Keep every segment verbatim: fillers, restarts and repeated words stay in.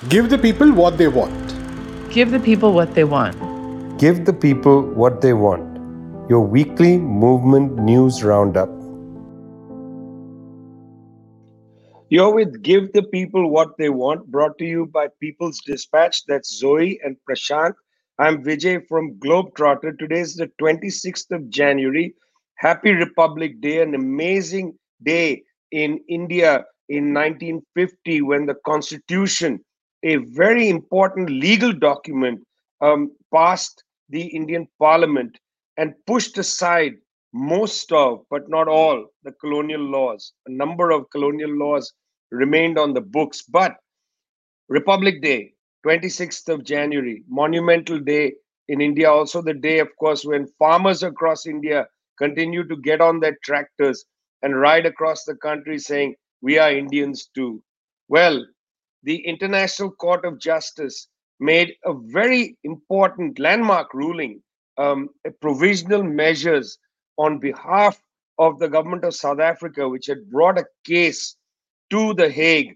Give the people what they want. Give the people what they want. Give the people what they want. Your weekly movement news roundup. You're with Give the People What They Want, brought to you by People's Dispatch. That's Zoe and Prashant. I'm Vijay from Globetrotter. Today is the twenty-sixth of January. Happy Republic Day, an amazing day in India in nineteen fifty when the Constitution, a very important legal document, um, passed the Indian Parliament and pushed aside most of, but not all, the colonial laws. A number of colonial laws remained on the books. But Republic Day, twenty-sixth of January, monumental day in India, also the day, of course, when farmers across India continue to get on their tractors and ride across the country saying, "We are Indians too." Well, the International Court of Justice made a very important landmark ruling, um, a provisional measures on behalf of the government of South Africa, which had brought a case to The Hague,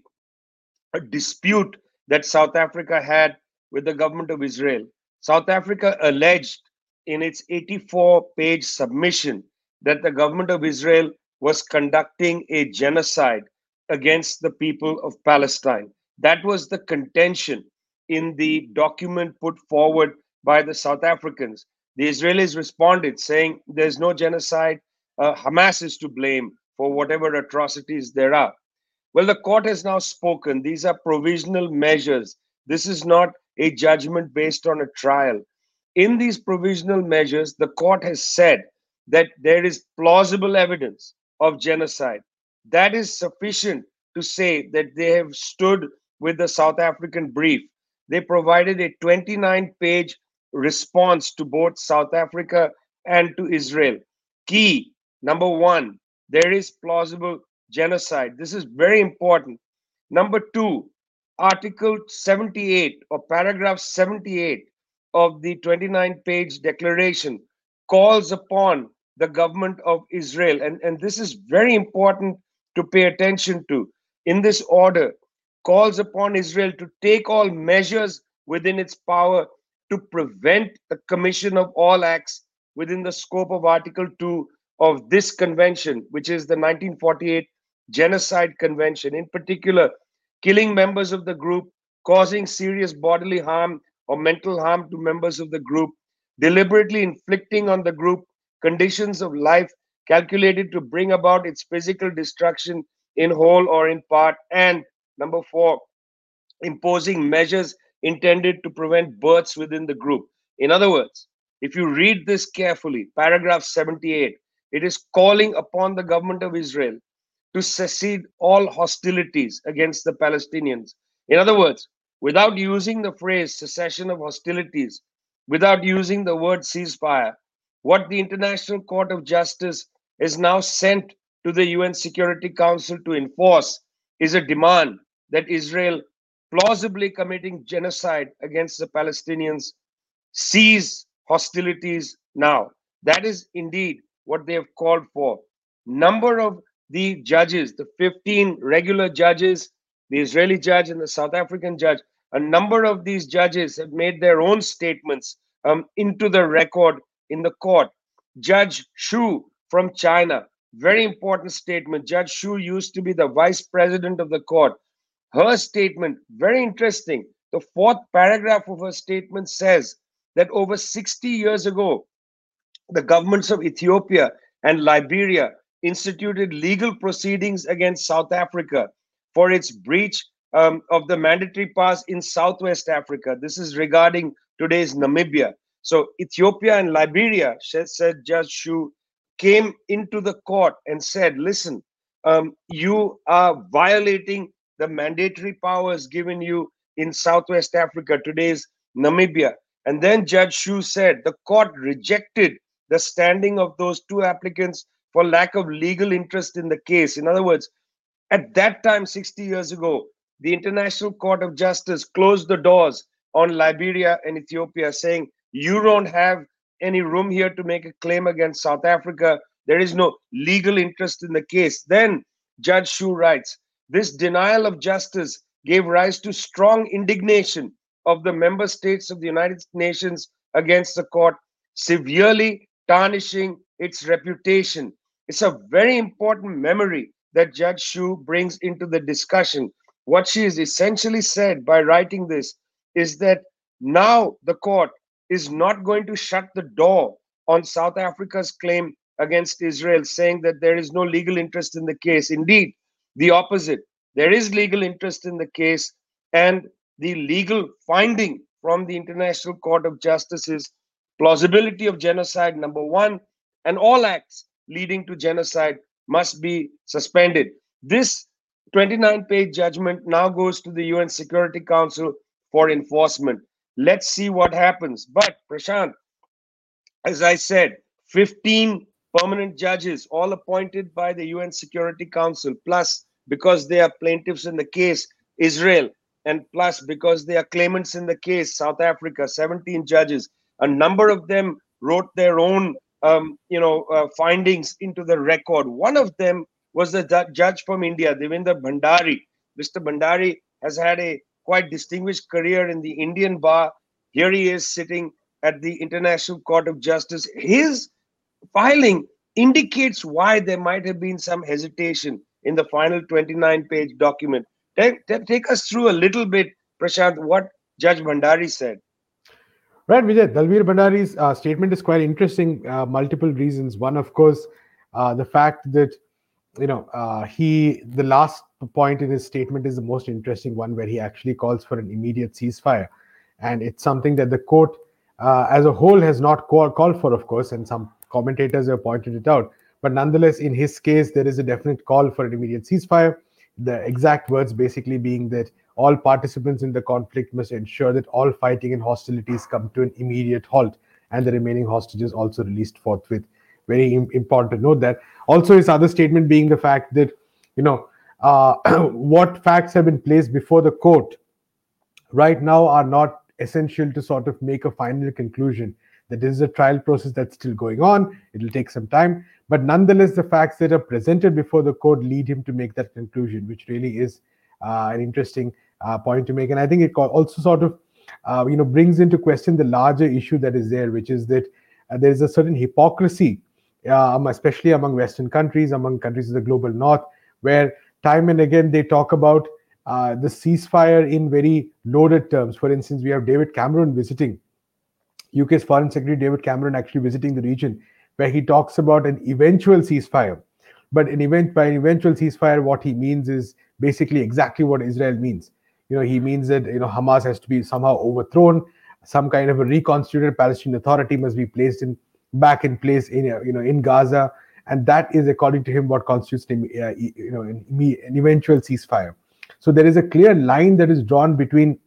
a dispute that South Africa had with the government of Israel. South Africa alleged in its eighty-four page submission that the government of Israel was conducting a genocide against the people of Palestine. That was the contention in the document put forward by the South Africans. The Israelis responded saying there's no genocide, uh, Hamas is to blame for whatever atrocities there are. Well, the court has now spoken. These are provisional measures. This is not a judgment based on a trial. In these provisional measures, the court has said that there is plausible evidence of genocide. That is sufficient to say that they have stood with the South African brief. They provided a twenty-nine page response to both South Africa and to Israel. Key number one, there is plausible genocide. This is very important. Number two, Article seventy-eight or paragraph seventy-eight of the twenty-nine page declaration calls upon the government of Israel, and, and this is very important to pay attention to. In this order, calls upon Israel to take all measures within its power to prevent the commission of all acts within the scope of Article two of this convention, which is the nineteen forty-eight Genocide Convention, in particular, killing members of the group, causing serious bodily harm or mental harm to members of the group, deliberately inflicting on the group conditions of life calculated to bring about its physical destruction in whole or in part, and number four, imposing measures intended to prevent births within the group. In other words, if you read this carefully, paragraph seventy-eight, it is calling upon the government of Israel to cessate all hostilities against the Palestinians. In other words, without using the phrase cessation of hostilities, without using the word ceasefire, what the International Court of Justice is now sent to the U N Security Council to enforce is a demand that Israel, plausibly committing genocide against the Palestinians, cease hostilities now. That is indeed what they have called for. Number of the judges, the fifteen regular judges, the Israeli judge and the South African judge, a number of these judges have made their own statements um, into the record in the court. Judge Shu from China, very important statement. Judge Shu used to be the vice president of the court. Her statement, very interesting. The fourth paragraph of her statement says that over sixty years ago, the governments of Ethiopia and Liberia instituted legal proceedings against South Africa for its breach um, of the mandatory pass in Southwest Africa. This is regarding today's Namibia. So Ethiopia and Liberia, said Judge Shu, came into the court and said, listen, um, you are violating the mandatory powers given you in Southwest Africa, today's Namibia. And then Judge Shu said the court rejected the standing of those two applicants for lack of legal interest in the case. In other words, at that time, sixty years ago, the International Court of Justice closed the doors on Liberia and Ethiopia, saying, you don't have any room here to make a claim against South Africa. There is no legal interest in the case. Then Judge Shu writes, this denial of justice gave rise to strong indignation of the member states of the United Nations against the court, severely tarnishing its reputation. It's a very important memory that Judge Shu brings into the discussion. What she has essentially said by writing this is that now the court is not going to shut the door on South Africa's claim against Israel, saying that there is no legal interest in the case. Indeed, the opposite. There is legal interest in the case, and the legal finding from the International Court of Justice is plausibility of genocide, number one, and all acts leading to genocide must be suspended. This twenty-nine page judgment now goes to the U N Security Council for enforcement. Let's see what happens. But, Prashant, as I said, fifteen permanent judges, all appointed by the U N Security Council, plus because they are plaintiffs in the case, Israel, and plus because they are claimants in the case, South Africa, seventeen judges. A number of them wrote their own, um, you know, uh, findings into the record. One of them was the ju- judge from India, Devendra Bhandari. Mister Bhandari has had a quite distinguished career in the Indian bar. Here he is sitting at the International Court of Justice. His filing indicates why there might have been some hesitation in the final twenty-nine page document. Take, take, take us through a little bit, Prashant, what Judge Bhandari said. Right, Vijay. Dalveer Bhandari's uh, statement is quite interesting. Uh, multiple reasons. One, of course, uh, the fact that you know uh, he the last point in his statement is the most interesting one, where he actually calls for an immediate ceasefire, and it's something that the court, uh, as a whole, has not call, called for, of course, and some commentators have pointed it out. But nonetheless, in his case, there is a definite call for an immediate ceasefire. The exact words basically being that all participants in the conflict must ensure that all fighting and hostilities come to an immediate halt, and the remaining hostages also released forthwith. Very im- important to note that. Also, his other statement being the fact that, you know, uh, what facts have been placed before the court right now are not essential to sort of make a final conclusion. That this is a trial process that's still going on. It will take some time. But nonetheless, the facts that are presented before the court lead him to make that conclusion, which really is uh, an interesting uh, point to make. And I think it also sort of, uh, you know, brings into question the larger issue that is there, which is that uh, there is a certain hypocrisy, um, especially among Western countries, among countries of the global North, where time and again they talk about uh, the ceasefire in very loaded terms. For instance, we have David Cameron visiting, U K's Foreign Secretary David Cameron actually visiting the region, where he talks about an eventual ceasefire. But an event by an eventual ceasefire, what he means is basically exactly what Israel means. You know, he means that you know Hamas has to be somehow overthrown, some kind of a reconstituted Palestinian Authority must be placed in back in place in you know in Gaza, and that is according to him what constitutes uh, you know an, an eventual ceasefire. So there is a clear line that is drawn between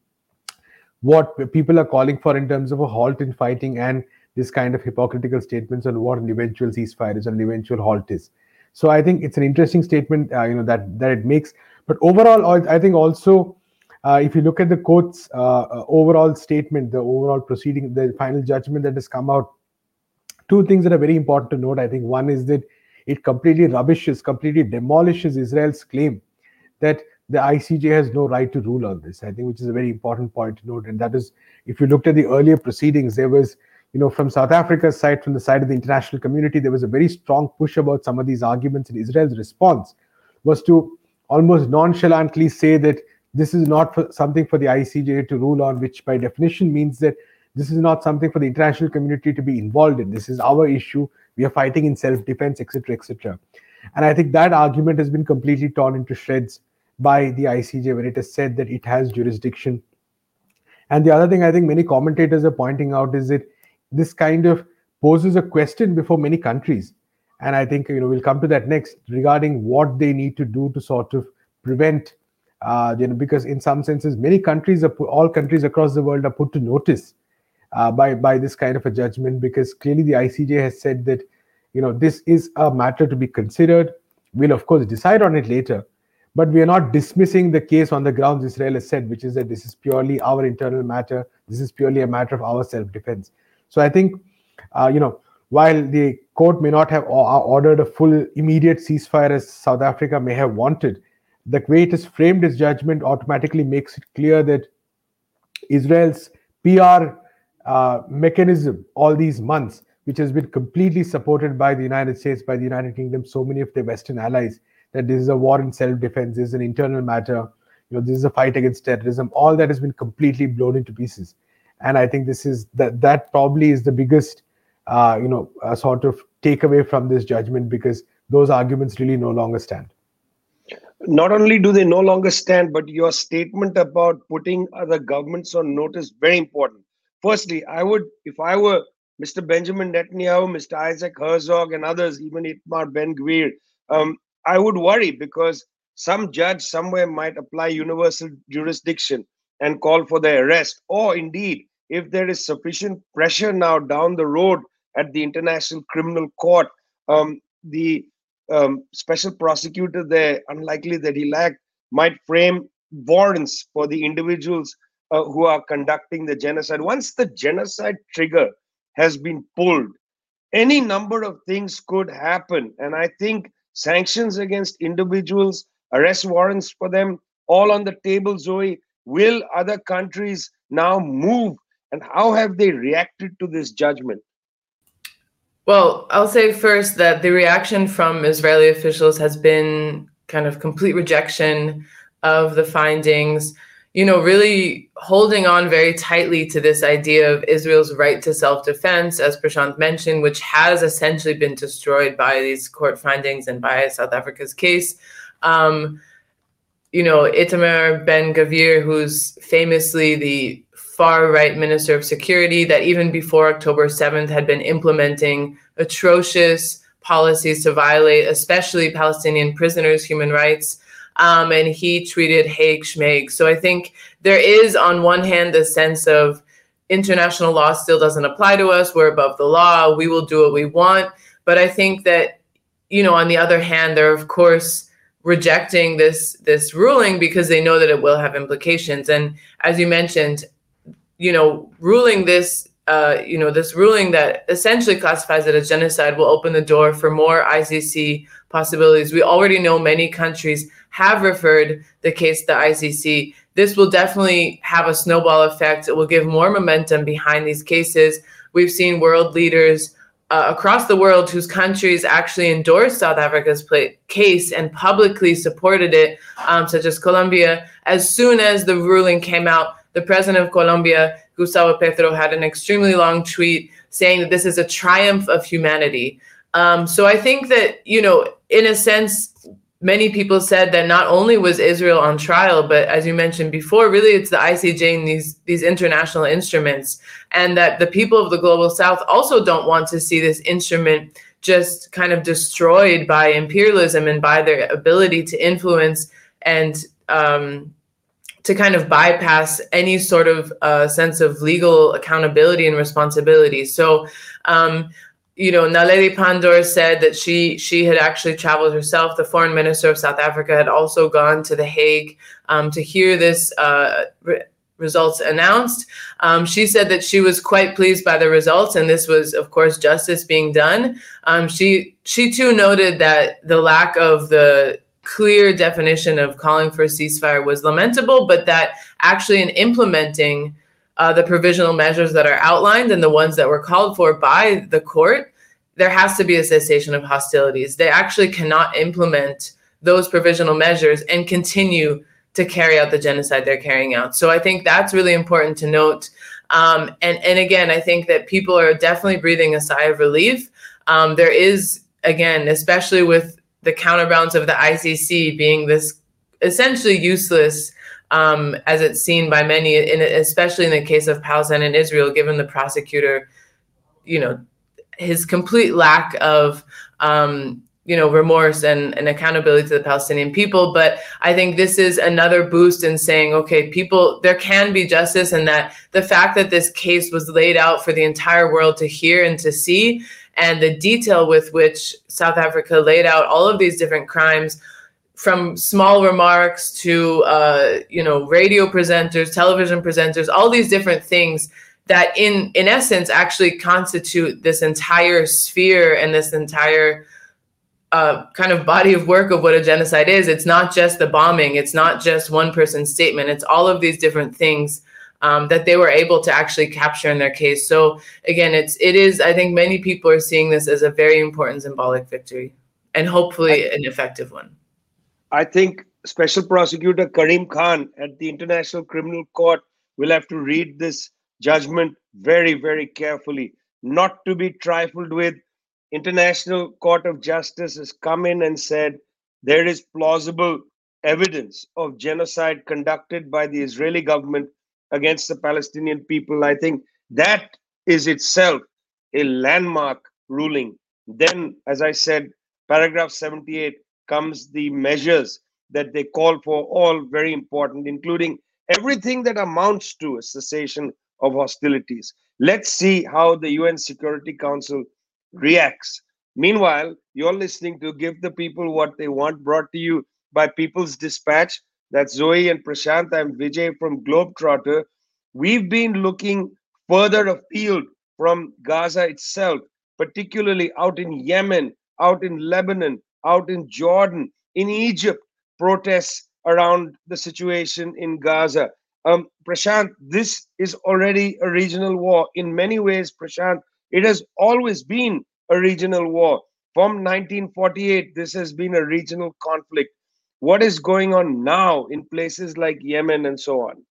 what people are calling for in terms of a halt in fighting and this kind of hypocritical statements on what an eventual ceasefire is, an eventual halt is. So I think it's an interesting statement, uh, you know, that that it makes. But overall, I think also, uh, if you look at the court's uh, uh, overall statement, the overall proceeding, the final judgment that has come out, two things that are very important to note. I think one is that it completely rubbishes, completely demolishes Israel's claim that the I C J has no right to rule on this. I think, which is a very important point to note. And that is, if you looked at the earlier proceedings, there was, you know, from South Africa's side, from the side of the international community, there was a very strong push about some of these arguments. And Israel's response was to almost nonchalantly say that this is not for something for the I C J to rule on, which by definition means that this is not something for the international community to be involved in. This is our issue. We are fighting in self-defense, et cetera, et cetera. And I think that argument has been completely torn into shreds by the I C J, where it has said that it has jurisdiction. And the other thing I think many commentators are pointing out is that this kind of poses a question before many countries. And I think, you know, we'll come to that next, regarding what they need to do to sort of prevent, uh, you know, because in some senses, many countries, are, all countries across the world are put to notice uh, by, by this kind of a judgment, because clearly the I C J has said that, you know, this is a matter to be considered. We'll, of course, decide on it later. But we are not dismissing the case on the grounds Israel has said, which is that this is purely our internal matter. This is purely a matter of our self-defense. So I think, uh, you know, while the court may not have ordered a full immediate ceasefire as South Africa may have wanted, the way it has framed its judgment automatically makes it clear that Israel's P R uh, mechanism all these months, which has been completely supported by the United States, by the United Kingdom, so many of their Western allies, that this is a war in self-defense, this is an internal matter, you know, this is a fight against terrorism, all that has been completely blown into pieces. And I think this is that that probably is the biggest, uh, you know, uh, sort of takeaway from this judgment, because those arguments really no longer stand. Not only do they no longer stand, but your statement about putting other governments on notice, very important. Firstly, I would, if I were Mister Benjamin Netanyahu, Mister Isaac Herzog, and others, even Itamar Ben-Gvir, um, I would worry, because some judge somewhere might apply universal jurisdiction and call for their arrest. Or indeed, if there is sufficient pressure now down the road at the International Criminal Court, um, the um, special prosecutor there, unlikely that he'll act, might frame warrants for the individuals uh, who are conducting the genocide. Once the genocide trigger has been pulled, any number of things could happen. And I think sanctions against individuals, arrest warrants for them, all on the table, Zoe. Will other countries now move? And how have they reacted to this judgment? Well, I'll say first that the reaction from Israeli officials has been kind of complete rejection of the findings, you know, really holding on very tightly to this idea of Israel's right to self-defense, as Prashant mentioned, which has essentially been destroyed by these court findings and by South Africa's case. Um, you know, Itamar Ben-Gvir, who's famously the far-right Minister of Security, that even before October seventh had been implementing atrocious policies to violate, especially Palestinian prisoners' human rights. Um, and he tweeted, "Haig Schmeig." So I think there is, on one hand, a sense of international law still doesn't apply to us. We're above the law. We will do what we want. But I think that, you know, on the other hand, they're, of course, rejecting this this ruling because they know that it will have implications. And as you mentioned, you know, ruling this, uh, you know, this ruling that essentially classifies it as genocide will open the door for more I C C possibilities. We already know many countries have referred the case to the I C C. This will definitely have a snowball effect. It will give more momentum behind these cases. We've seen world leaders uh, across the world whose countries actually endorsed South Africa's play- case and publicly supported it, um, such as Colombia. As soon as the ruling came out, the president of Colombia, Gustavo Petro, had an extremely long tweet saying that this is a triumph of humanity. Um, so I think that, you know, in a sense, many people said that not only was Israel on trial, but as you mentioned before, really it's the I C J and these, these international instruments, and that the people of the Global South also don't want to see this instrument just kind of destroyed by imperialism and by their ability to influence and um, to kind of bypass any sort of uh, sense of legal accountability and responsibility. So, um, you know, Naledi Pandor said that she she had actually traveled herself. The foreign minister of South Africa had also gone to The Hague um, to hear this uh, re- results announced. Um, she said that she was quite pleased by the results, and this was, of course, justice being done. Um, she she too noted that the lack of the clear definition of calling for a ceasefire was lamentable, but that actually in implementing uh, the provisional measures that are outlined and the ones that were called for by the court, there has to be a cessation of hostilities. They actually cannot implement those provisional measures and continue to carry out the genocide they're carrying out. So I think that's really important to note. Um, and, and again, I think that people are definitely breathing a sigh of relief. Um, there is, again, especially with the counterbalance of the I C C being this essentially useless, um, as it's seen by many, in, especially in the case of Palestine and Israel, given the prosecutor, you know, his complete lack of, um, you know, remorse and, and accountability to the Palestinian people. But I think this is another boost in saying, okay, people, there can be justice, and that the fact that this case was laid out for the entire world to hear and to see, and the detail with which South Africa laid out all of these different crimes, from small remarks to, uh, you know, radio presenters, television presenters, all these different things that in, in essence actually constitute this entire sphere and this entire uh, kind of body of work of what a genocide is. It's not just the bombing. It's not just one person's statement. It's all of these different things um, that they were able to actually capture in their case. So again, it's it is. I think many people are seeing this as a very important symbolic victory, and hopefully an effective one. I think Special Prosecutor Karim Khan at the International Criminal Court will have to read this judgment very, very carefully, not to be trifled with. International Court of Justice has come in and said there is plausible evidence of genocide conducted by the Israeli government against the Palestinian people. I think that is itself a landmark ruling. Then, as I said, paragraph seventy-eight comes the measures that they call for, all very important, including everything that amounts to a cessation of hostilities. Let's see how the U N Security Council reacts. Meanwhile, you're listening to Give the People What They Want, brought to you by People's Dispatch. That's Zoe and Prashant. I'm Vijay from Globetrotter. We've been looking further afield from Gaza itself, particularly out in Yemen, out in Lebanon, out in Jordan, in Egypt, protests around the situation in Gaza. Um, Prashant, this is already a regional war. In many ways, Prashant, it has always been a regional war. From nineteen forty-eight, this has been a regional conflict. What is going on now in places like Yemen and so on?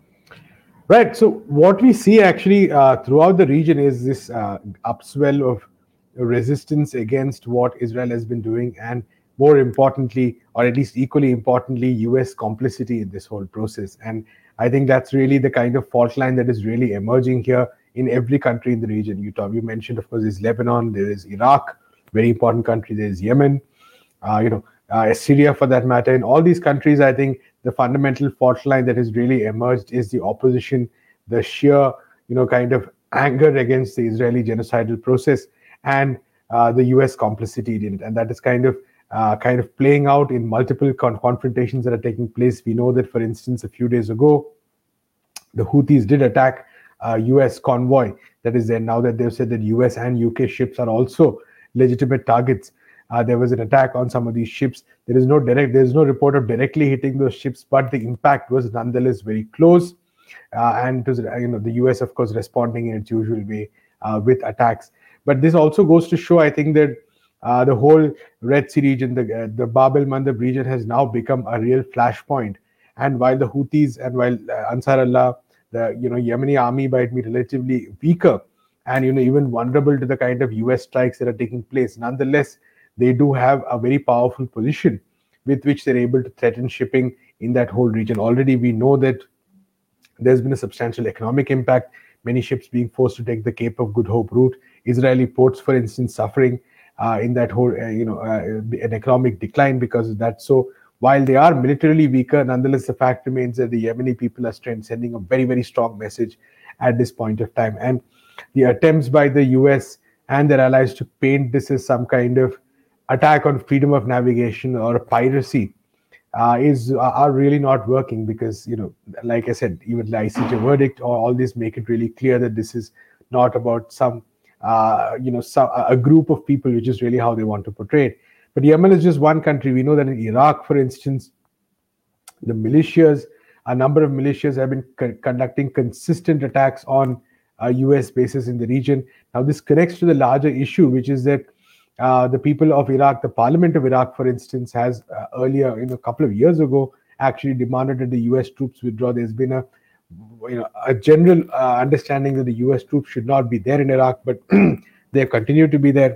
Right. So what we see actually uh, throughout the region is this uh, upswell of resistance against what Israel has been doing, and more importantly, or at least equally importantly, U S complicity in this whole process. And I think that's really the kind of fault line that is really emerging here in every country in the region. You talk, you mentioned, of course, there's Lebanon, there is Iraq, very important country. There is Yemen, uh, you know, uh, Syria for that matter. In all these countries, I think the fundamental fault line that has really emerged is the opposition, the sheer, you know, kind of anger against the Israeli genocidal process, and uh, the U S complicity in it. And that is kind of uh, kind of playing out in multiple con- confrontations that are taking place. We know that, for instance, a few days ago, the Houthis did attack a U S convoy that is there. Now that they've said that U S and U K ships are also legitimate targets. Uh, there was an attack on some of these ships. There is no direct, there is no report of directly hitting those ships, but the impact was nonetheless very close. Uh, and to, you know, the U S, of course, responding in its usual way uh, with attacks. But this also goes to show, I think, that uh, the whole Red Sea region, the uh, the Bab el-Mandeb region, has now become a real flashpoint. And while the Houthis and while uh, Ansar Allah, the you know Yemeni army might be relatively weaker and you know even vulnerable to the kind of U S strikes that are taking place, nonetheless, they do have a very powerful position with which they're able to threaten shipping in that whole region. Already, we know that there's been a substantial economic impact, many ships being forced to take the Cape of Good Hope route. Israeli ports, for instance, suffering uh, in that whole, uh, you know, uh, an economic decline because of that. So while they are militarily weaker, nonetheless, the fact remains that the Yemeni people are sending a very, very strong message at this point of time. And the attempts by the U S and their allies to paint this as some kind of attack on freedom of navigation or piracy Uh, is uh, are really not working because, you know, like I said, even the I C J verdict or all this make it really clear that this is not about some, uh, you know, some, a group of people, which is really how they want to portray it. But Yemen is just one country. We know that in Iraq, for instance, the militias, a number of militias have been co- conducting consistent attacks on uh, U S bases in the region. Now, this connects to the larger issue, which is that Uh, the people of Iraq, the parliament of Iraq, for instance, has uh, earlier, you know, a couple of years ago, actually demanded that the U S troops withdraw. There's been a, you know, a general uh, understanding that the U S troops should not be there in Iraq, but they have continued to be there.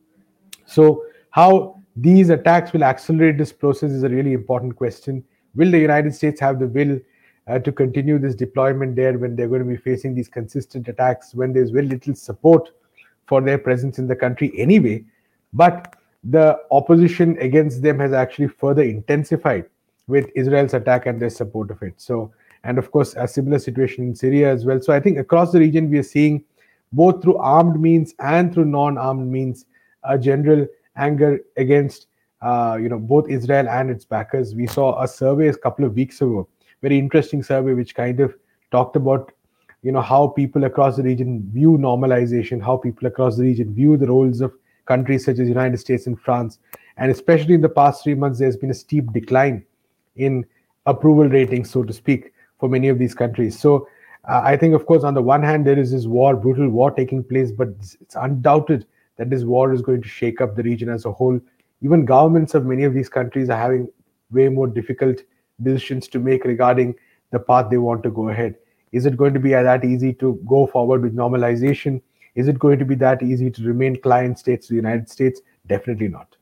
So, how these attacks will accelerate this process is a really important question. Will the United States have the will uh, to continue this deployment there when they're going to be facing these consistent attacks, when there's very little support for their presence in the country anyway? But the opposition against them has actually further intensified with Israel's attack and their support of it. So, and of course, a similar situation in Syria as well. So I think across the region, we are seeing both through armed means and through non-armed means a general anger against, uh, you know, both Israel and its backers. We saw a survey a couple of weeks ago, very interesting survey, which kind of talked about, you know, how people across the region view normalization, how people across the region view the roles of countries such as the United States and France. And especially in the past three months, there's been a steep decline in approval ratings, so to speak, for many of these countries. So uh, I think, of course, on the one hand, there is this war, brutal war taking place, but it's, it's undoubted that this war is going to shake up the region as a whole. Even governments of many of these countries are having way more difficult decisions to make regarding the path they want to go ahead. Is it going to be that easy to go forward with normalization? Is it going to be that easy to remain client states to the United States? Definitely not.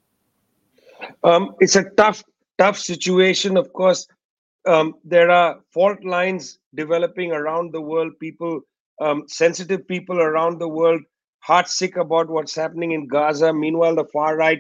Um, it's a tough, tough situation. Of course, um, there are fault lines developing around the world. People, um, sensitive people around the world, heartsick about what's happening in Gaza. Meanwhile, the far right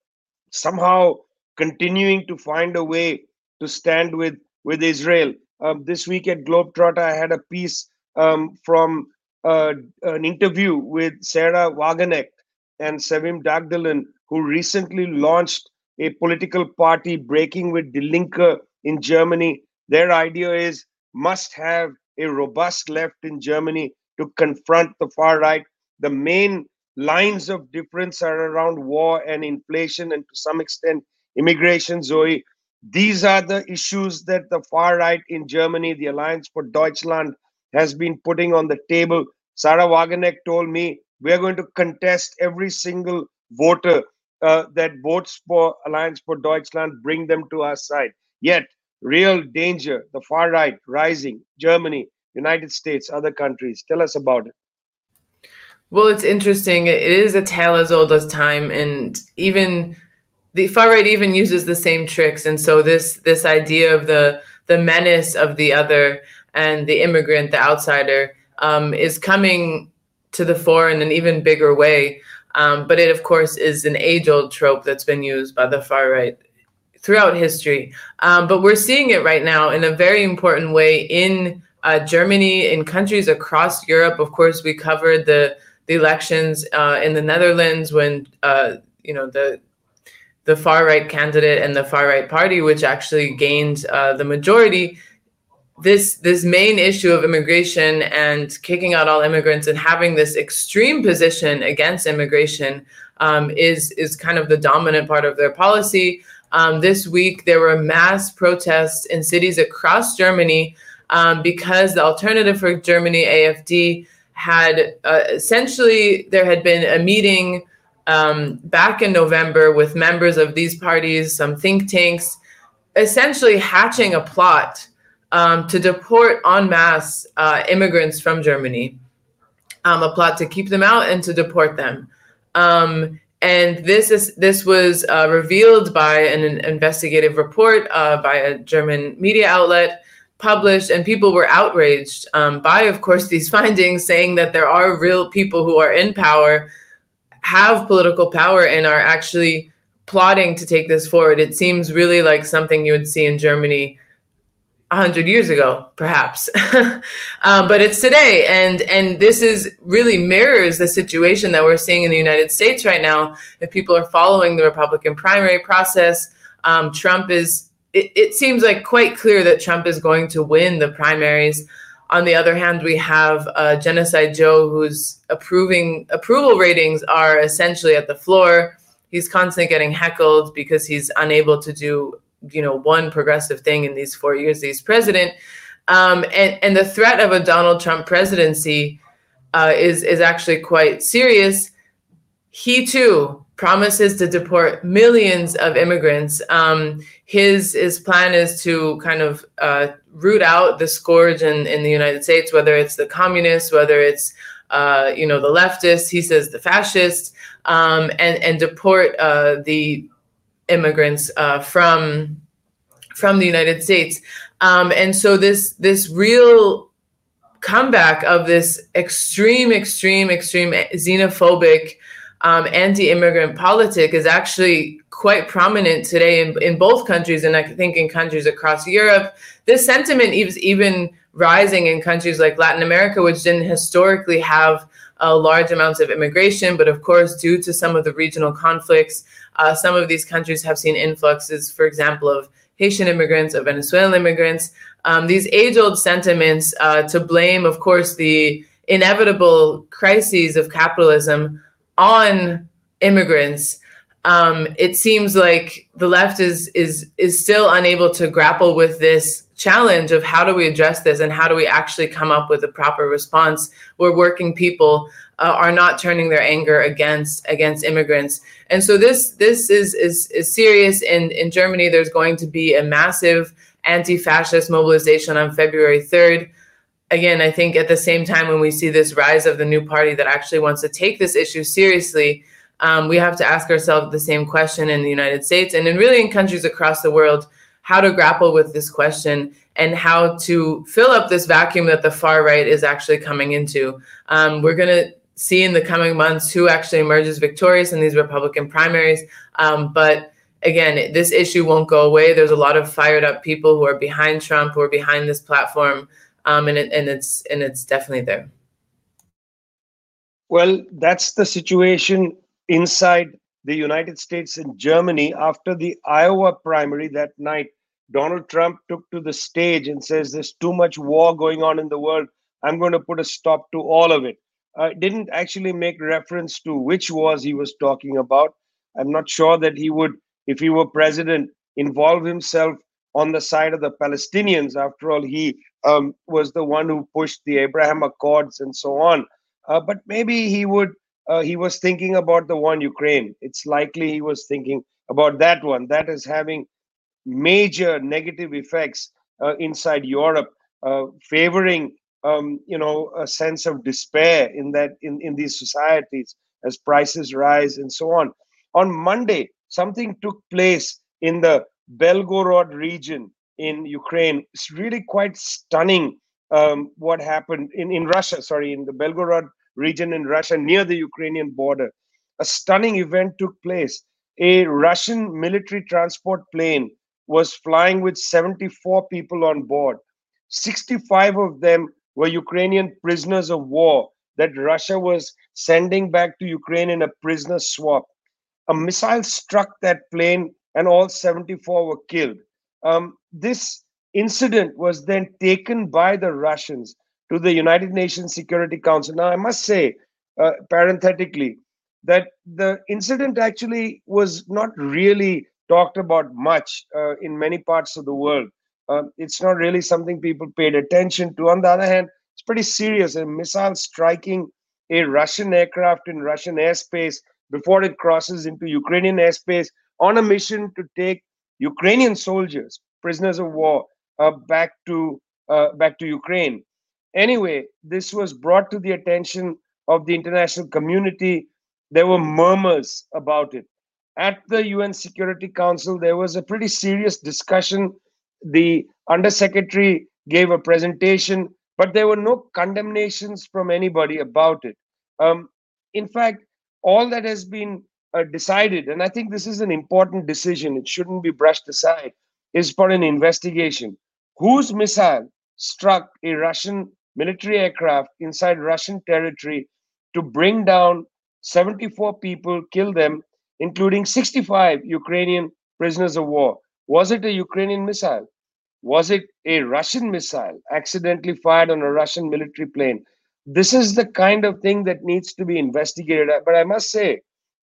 somehow continuing to find a way to stand with, with Israel. Um, this week at Globetrotter, I had a piece um, from uh, an interview with Sarah Wagenknecht and Sevim Dagdalen, who recently launched a political party, Breaking with Die Linke in Germany. Their idea is must have a robust left in Germany to confront the far right. The main lines of difference are around war and inflation, and to some extent, immigration, Zoe. These are the issues that the far right in Germany, the Alliance for Deutschland, has been putting on the table. Sarah Wagenknecht told me, we're going to contest every single voter uh, that votes for Alliance for Deutschland, bring them to our side. Yet, real danger, the far right rising, Germany, United States, other countries. Tell us about it. Well, it's interesting. It is a tale as old as time, and even the far right even uses the same tricks. And so this this idea of the the menace of the other and the immigrant, the outsider, um, is coming to the fore in an even bigger way. Um, but it, of course, is an age-old trope that's been used by the far right throughout history. Um, but we're seeing it right now in a very important way in uh, Germany, in countries across Europe. Of course, we covered the the elections uh, in the Netherlands when uh, you know the the far right candidate and the far right party, which actually gained uh, the majority. This this main issue of immigration and kicking out all immigrants and having this extreme position against immigration um, is is kind of the dominant part of their policy. Um, this week, there were mass protests in cities across Germany um, because the Alternative for Germany, A F D, had uh, essentially, there had been a meeting um, back in November with members of these parties, some think tanks, essentially hatching a plot um, to deport en masse uh, immigrants from Germany, um, a plot to keep them out and to deport them. Um, And this is this was uh, revealed by an, an investigative report uh, by a German media outlet, published, and people were outraged um, by, of course, these findings, saying that there are real people who are in power, have political power, and are actually plotting to take this forward. It seems really like something you would see in Germany a hundred years ago, perhaps, um, but it's today, and and this is really mirrors the situation that we're seeing in the United States right now. If people are following the Republican primary process, um, Trump is. It, it seems like quite clear that Trump is going to win the primaries. On the other hand, we have uh, Genocide Joe, whose approving approval ratings are essentially at the floor. He's constantly getting heckled because he's unable to do, you know, one progressive thing in these four years that he's president. Um, and, and the threat of a Donald Trump presidency uh, is, is actually quite serious. He, too, promises to deport millions of immigrants. Um, his, his plan is to kind of uh, root out the scourge in, in the United States, whether it's the communists, whether it's, uh, you know, the leftists, he says the fascists, um, and, and deport uh, the immigrants uh, from from the United States, um, and so this this real comeback of this extreme, extreme, extreme xenophobic, um, anti-immigrant politic is actually quite prominent today in, in both countries, and I think in countries across Europe. This sentiment is even rising in countries like Latin America, which didn't historically have uh, large amounts of immigration, but of course, due to some of the regional conflicts, Uh, some of these countries have seen influxes, for example, of Haitian immigrants, of Venezuelan immigrants. Um, these age-old sentiments uh, to blame, of course, the inevitable crises of capitalism on immigrants um, it seems like the left is is is still unable to grapple with this challenge of how do we address this and how do we actually come up with a proper response where working people uh, are not turning their anger against against immigrants. And so this this is is, is serious. In, in Germany, there's going to be a massive anti-fascist mobilization on February third. Again, I think at the same time when we see this rise of the new party that actually wants to take this issue seriously, um, we have to ask ourselves the same question in the United States and in really in countries across the world, how to grapple with this question and how to fill up this vacuum that the far right is actually coming into. Um, we're going to see in the coming months who actually emerges victorious in these Republican primaries. Um, but again, this issue won't go away. There's a lot of fired up people who are behind Trump, who are behind this platform. Um, and, it, and it's and it's definitely there. Well, that's the situation inside the United States and Germany after the Iowa primary that night. Donald Trump took to the stage and says there's too much war going on in the world. I'm going to put a stop to all of it. Uh, didn't actually make reference to which wars he was talking about. I'm not sure that he would, if he were president, involve himself on the side of the Palestinians. After all, he um, was the one who pushed the Abraham Accords and so on. Uh, but maybe he would, uh, he was thinking about the one Ukraine. It's likely he was thinking about that one. That is having major negative effects uh, inside Europe, uh, favoring, um, you know, a sense of despair in that in, in these societies as prices rise and so on. On Monday, something took place in the Belgorod region in Ukraine. It's really quite stunning um, what happened in, in Russia, sorry, in the Belgorod region in Russia near the Ukrainian border. A stunning event took place. A Russian military transport plane was flying with seventy-four people on board. sixty-five of them were Ukrainian prisoners of war that Russia was sending back to Ukraine in a prisoner swap. A missile struck that plane and all seventy-four were killed. Um, this incident was then taken by the Russians to the United Nations Security Council. Now, I must say, uh, parenthetically, that the incident actually was not really talked about much uh, in many parts of the world. Uh, it's not really something people paid attention to. On the other hand, it's pretty serious. A missile striking a Russian aircraft in Russian airspace before it crosses into Ukrainian airspace on a mission to take Ukrainian soldiers, prisoners of war, uh, back to uh, back to Ukraine. Anyway, this was brought to the attention of the international community. There were murmurs about it. At the U N Security Council, there was a pretty serious discussion. The Undersecretary gave a presentation, but there were no condemnations from anybody about it. Um, in fact, all that has been uh, decided, and I think this is an important decision, it shouldn't be brushed aside, is for an investigation. Whose missile struck a Russian military aircraft inside Russian territory to bring down seventy-four people, kill them, including sixty-five Ukrainian prisoners of war? Was it a Ukrainian missile? Was it a Russian missile accidentally fired on a Russian military plane? This is the kind of thing that needs to be investigated. But I must say,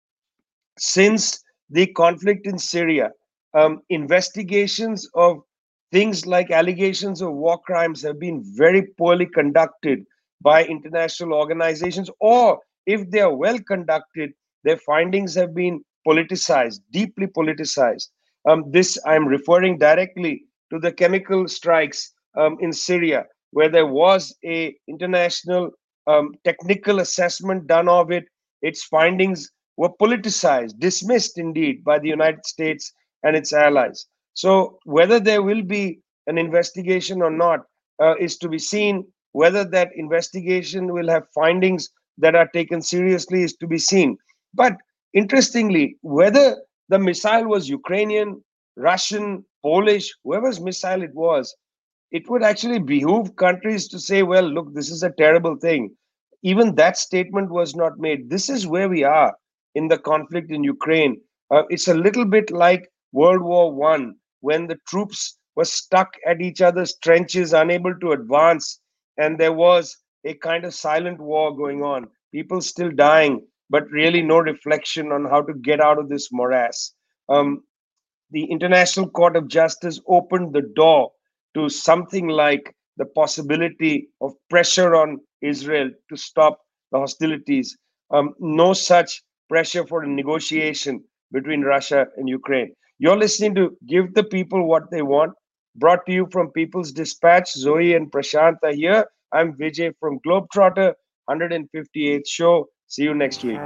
since the conflict in Syria, um, investigations of things like allegations of war crimes have been very poorly conducted by international organizations, or if they are well conducted, their findings have been politicized, deeply politicized. Um, this, I'm referring directly to the chemical strikes um, in Syria, where there was a international um, technical assessment done of it. Its findings were politicized, dismissed indeed by the United States and its allies. So whether there will be an investigation or not uh, is to be seen. Whether that investigation will have findings that are taken seriously is to be seen. But interestingly, whether the missile was Ukrainian, Russian, Polish, whoever's missile it was, it would actually behoove countries to say, well, look, this is a terrible thing. Even that statement was not made. This is where we are in the conflict in Ukraine. Uh, it's a little bit like World War One, when the troops were stuck at each other's trenches, unable to advance, and there was a kind of silent war going on. People still dying, but really no reflection on how to get out of this morass. Um, the International Court of Justice opened the door to something like the possibility of pressure on Israel to stop the hostilities. Um, no such pressure for a negotiation between Russia and Ukraine. You're listening to Give the People What They Want, brought to you from People's Dispatch. Zoe and Prashant are here. I'm Vijay from Globetrotter, one hundred fifty-eighth show. See you next week.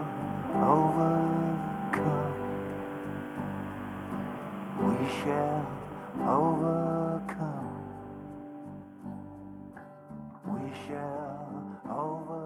We shall overcome. We shall overcome.